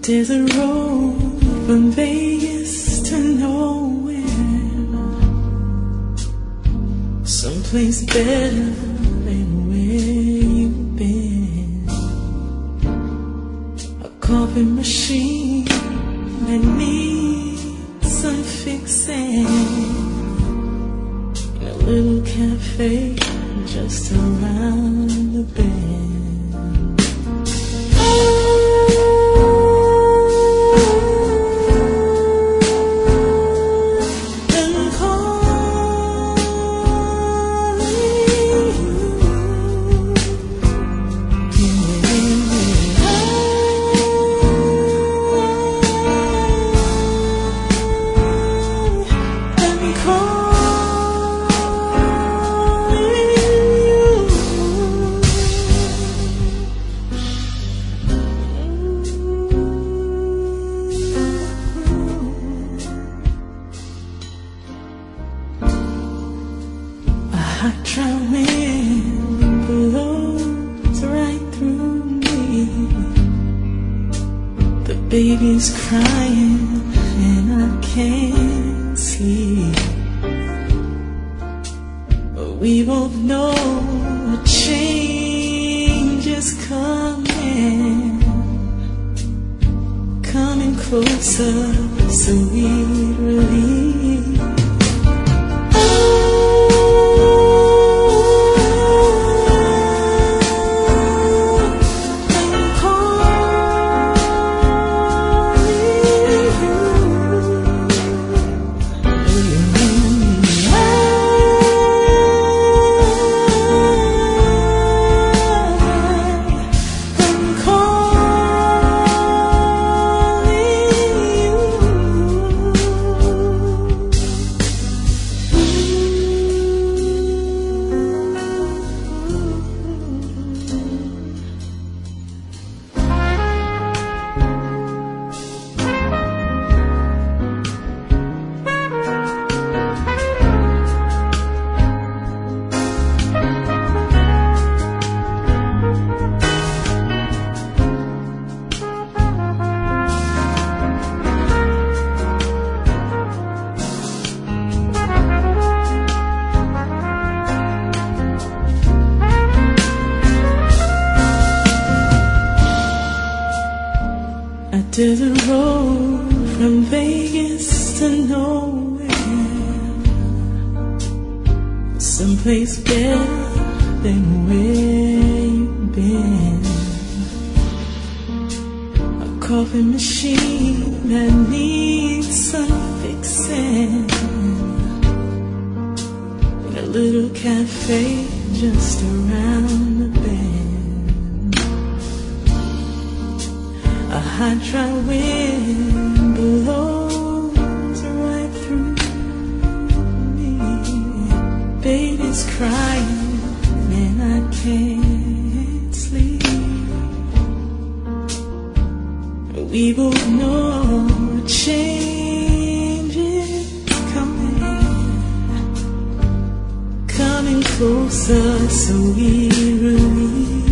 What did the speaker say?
There's a road from Vegas to nowhere, someplace better than where you've been. A coffee machine that needs some fixing, in a little cafe just around the bend. Hot dry wind blows right through me. The baby's crying and I can't sleep. But we both know a change is coming, coming closer, sweet relief. There's a road from Vegas to nowhere, someplace better than where you've been. A coffee machine that needs some fixing, in a little cafe just around the bend. A hot dry wind blows right through me. Baby's crying and I can't sleep. We both know a change is coming, coming closer, so we relieve.